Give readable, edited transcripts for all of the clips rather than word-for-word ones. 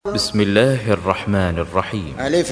بسم الله الرحمن الرحيم. ألف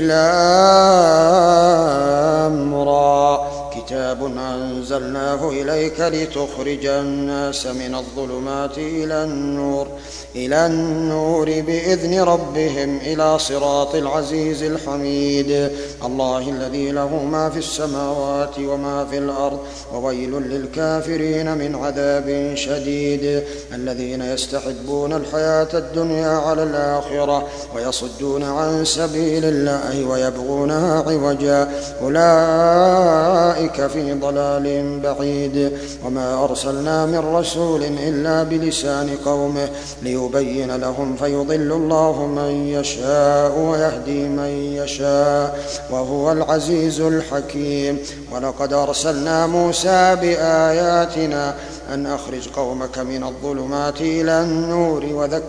لام را كتاب أنزلناه إليك لتخرج الناس من الظلمات إلى النور بإذن ربهم إلى صراط العزيز الحميد الله الذي له ما في السماوات وما في الأرض وويل للكافرين من عذاب شديد الذين يستحبون الحياة الدنيا على الآخرة ويصدون عن سبيل الله ويبغونها عوجا أولئك في ضلال بعيد وما أرسلنا من رسول إلا بلسان قومه ليبين لهم فيضل الله من يشاء ويهدي من يشاء وهو العزيز الحكيم ولقد أرسلنا موسى بآياتنا أن أخرج قومك من الظلمات إلى النور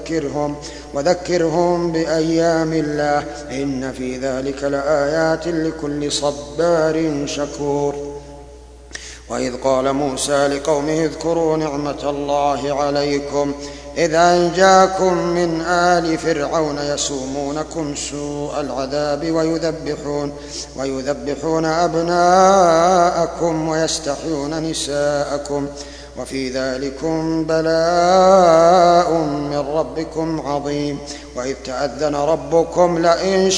وذكرهم بأيام الله إن في ذلك لآيات لكل صبار شكور وإذ قال موسى لقومه اذكروا نعمة الله عليكم إذ أنجاكم من آل فرعون يسومونكم سوء العذاب ويذبحون أبناءكم ويستحيون نساءكم وفي ذلكم بلاء من ربكم عظيم وإذ تأذن ربكم لئن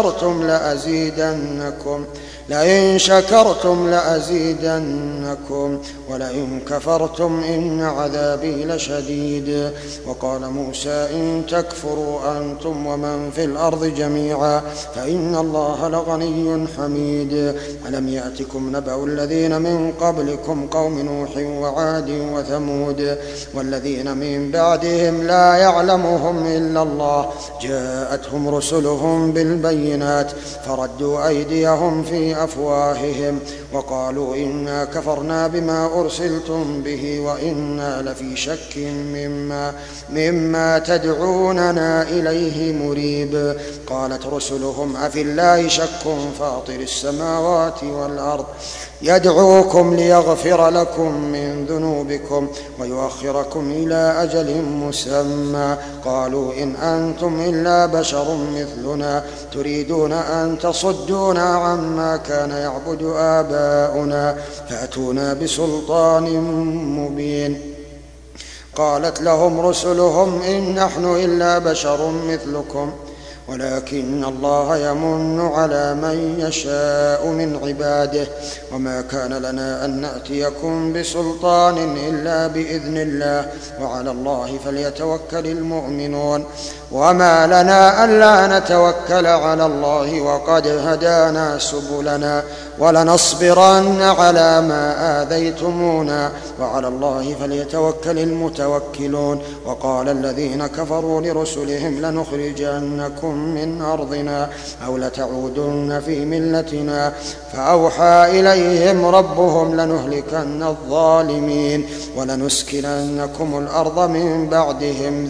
شكرتم لأزيدنكم ولئن كفرتم إن عذابي لشديد وقال موسى إن تكفروا أنتم ومن في الأرض جميعا فإن الله لغني حميد ألم يأتكم نبأ الذين من قبلكم قوم نوح وعاد وثمود والذين من بعدهم لا يعلمهم إلا الله جاءتهم رسلهم بالبينات فردوا أيديهم في أفواههم وقالوا إنا كفرنا بما أرسلتم به وإنا لفي شك مما تدعوننا إليه مريب قالت رسلهم أفي الله شك فاطر السماوات والأرض يدعوكم ليغفر لكم من ذنوبكم ويؤخركم إلى أجل مسمى قالوا إن أنتم إلا بشر مثلنا تريدون أن تصدونا عما كان يعبد آباؤنا فأتونا بسلطان مبين قالت لهم رسلهم إن نحن إلا بشر مثلكم ولكن الله يمن على من يشاء من عباده وما كان لنا أن نأتيكم بسلطان إلا بإذن الله وعلى الله فليتوكل المؤمنون وما لنا ألا نتوكل على الله وقد هدانا سبلنا ولنصبرن على ما آذيتمونا وعلى الله فليتوكل المتوكلون وقال الذين كفروا لرسلهم لنخرجنكم من أرضنا أو لتعودن في ملتنا فأوحى إليهم ربهم لنهلكن الظالمين ولنسكننكم الأرض من بعدهم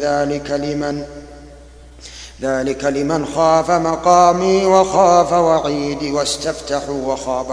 ذلك لمن خاف مقامي وخاف وعيدي واستفتحوا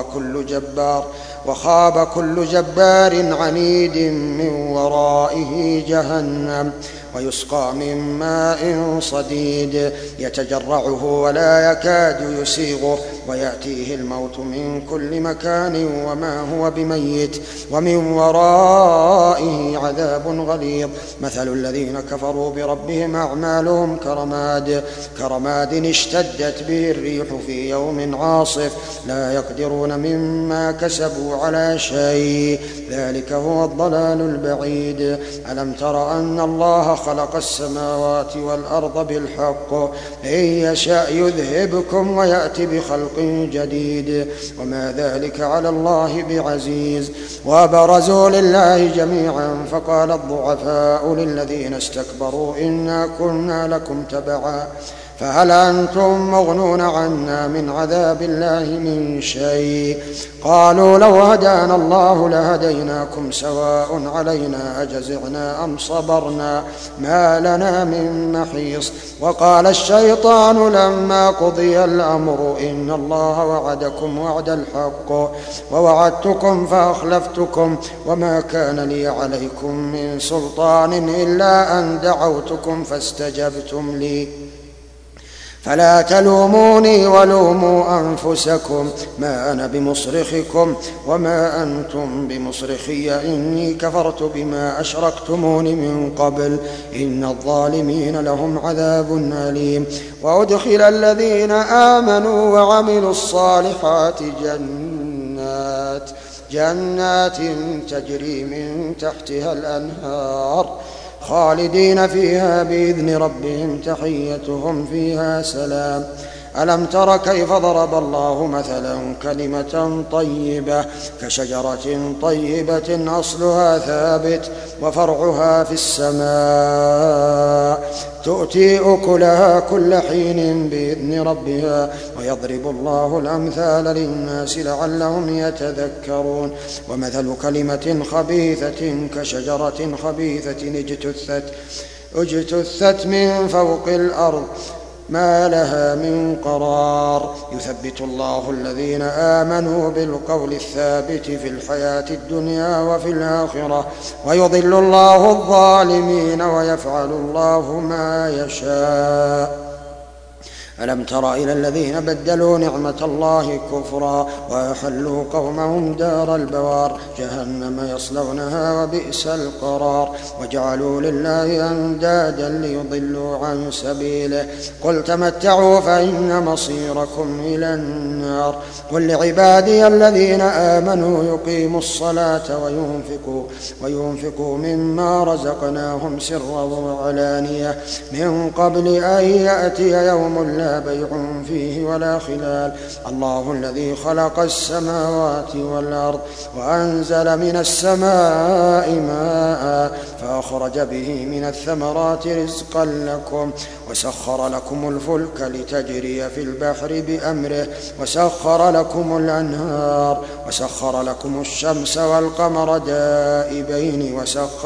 وخاب كل جبار عنيد من ورائه جهنم ويسقى من ماء صديد يتجرعه ولا يكاد يسيغه ويأتيه الموت من كل مكان وما هو بميت ومن ورائه عذاب غليظ مثل الذين كفروا بربهم أعمالهم كرماد اشتدت به الريح في يوم عاصف لا يقدرون مما كسبوا على شيء ذلك هو الضلال البعيد ألم تر أن الله خلق السماوات والأرض بالحق إن يشاء يذهبكم ويأتي بخلق جديد وما ذلك على الله بعزيز وبرزوا لله جميعا فقال الضعفاء للذين استكبروا إنا كنا لكم تبعا فهل أنتم مغنون عنا من عذاب الله من شيء قالوا لو هدانا الله لهديناكم سواء علينا أجزعنا أم صبرنا ما لنا من محيص وقال الشيطان لما قضي الأمر إن الله وعدكم وعد الحق ووعدتكم فأخلفتكم وما كان لي عليكم من سلطان إلا أن دعوتكم فاستجبتم لي فلا تلوموني ولوموا أنفسكم ما أنا بمصرخكم وما أنتم بمصرخي إني كفرت بما أشركتمون من قبل إن الظالمين لهم عذاب أليم. وأدخل الذين آمنوا وعملوا الصالحات جنات تجري من تحتها الأنهار خالدين فيها بإذن ربهم تحيتهم فيها سلام. ألم تر كيف ضرب الله مثلا كلمة طيبة كشجرة طيبة أصلها ثابت وفرعها في السماء تؤتي أكلها كل حين بإذن ربها ويضرب الله الأمثال للناس لعلهم يتذكرون. ومثل كلمة خبيثة كشجرة خبيثة اجتثت من فوق الأرض ما لها من قرار يثبت الله الذين آمنوا بالقول الثابت في الحياة الدنيا وفي الآخرة ويضل الله الظالمين ويفعل الله ما يشاء. ألم تر إلى الذين بدلوا نعمة الله كفرا وأحلوا قومهم دار البوار جهنم يصلونها وبئس القرار وجعلوا لله أندادا ليضلوا عن سبيله قل تمتعوا فإن مصيركم إلى النار. قل لعبادي الذين آمنوا يقيموا الصلاة وينفقوا مما رزقناهم سرا وعلانية من قبل أن يأتي يوم لا بيع فيه ولا خلال. الله الذي خلق السماوات والأرض وأنزل من السماء ماء فأخرج به من الثمرات رزقا لكم وسخر لكم الفلك لتجري في البحر بأمره وسخر لكم الأنهار وسخر لكم الشمس والقمر دائبين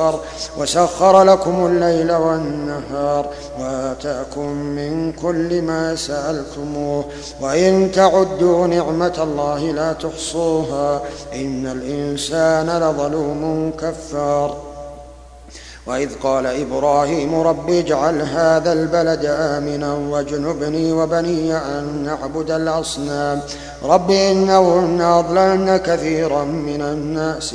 وسخر لكم الليل والنهار وآتاكم من كل ما سألتموه وإن تعدوا نعمة الله لا تحصوها إن الإنسان لظلوم كفار. وإذ قال إبراهيم رب اجعل هذا البلد آمنا واجنبني وبني أن نعبد الأصنام رب إنهن أضللن كثيرا من الناس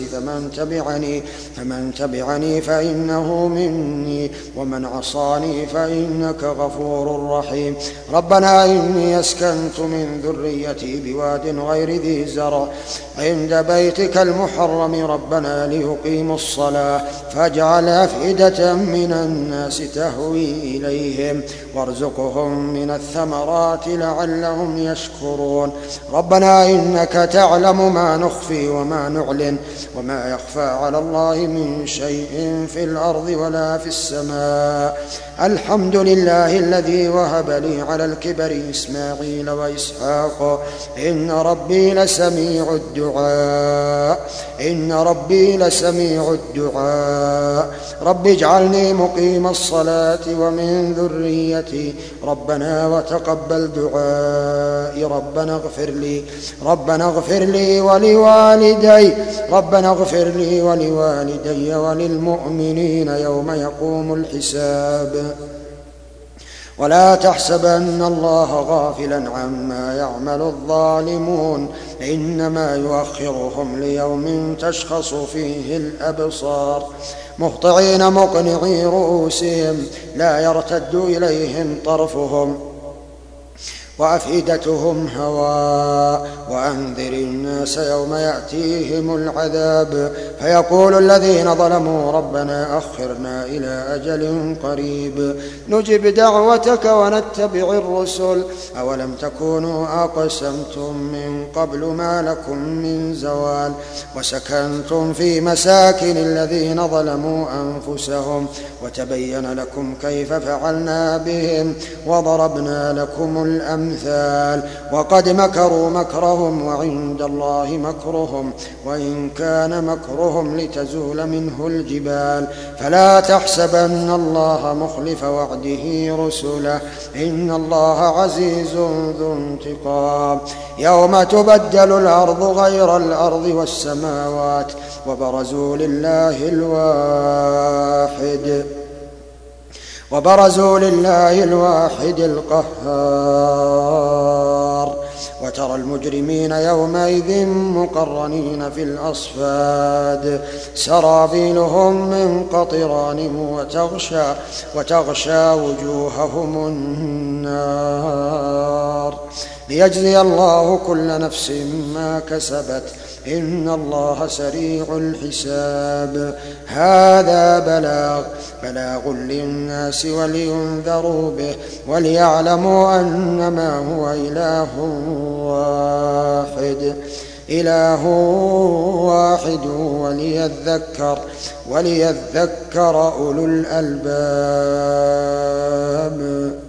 فمن تبعني فإنه مني ومن عصاني فإنك غفور رحيم. ربنا إني أسكنت من ذريتي بواد غير ذي زرع عند بيتك المحرم ربنا ليقيموا الصلاة فاجعل أفئدة من الناس تهوي إليهم وارزقهم من الثمرات لعلهم يشكرون. ربنا إنك تعلم ما نخفي وما نعلن وما يخفى على الله من شيء في الأرض ولا في السماء. الحمد لله الذي وهب لي على الكبر إسماعيل وإسحاق إن ربي لسميع الدعاء رب اجعلني مقيم الصلاة ومن ذريتي ربنا وتقبل دعائي ربنا اغفر لي ولوالدي وللمؤمنين يوم يقوم الحساب. ولا تحسبن الله غافلا عما يعمل الظالمون إنما يؤخرهم ليوم تشخص فيه الأبصار مهطعين مقنعي رؤوسهم لا يرتد إليهم طرفهم وأفئدتهم هواء. وأنذر الناس يوم يأتيهم العذاب فيقول الذين ظلموا ربنا أخرنا إلى أجل قريب نجب دعوتك ونتبع الرسل أولم تكونوا أقسمتم من قبل ما لكم من زوال وسكنتم في مساكن الذين ظلموا أنفسهم وتبين لكم كيف فعلنا بهم وضربنا لكم الأمثال وقد مكروا مكرهم وعند الله مكرهم وإن كان مكرهم لتزول منه الجبال فلا تحسبن الله مخلف وعده رسله إن الله عزيز ذو انتقام. يوم تبدل الأرض غير الأرض والسماوات وبرزوا لله الواحد وبرزوا لله الواحد القهار وترى المجرمين يومئذ مقرنين في الأصفاد سرابيلهم من قطران وتغشى وجوههم النار ليجزي الله كل نفس ما كسبت إن الله سريع الحساب. هذا بلاغ للناس ولينذروا به وليعلموا أنما هو إله واحد وليذكر أولو الألباب.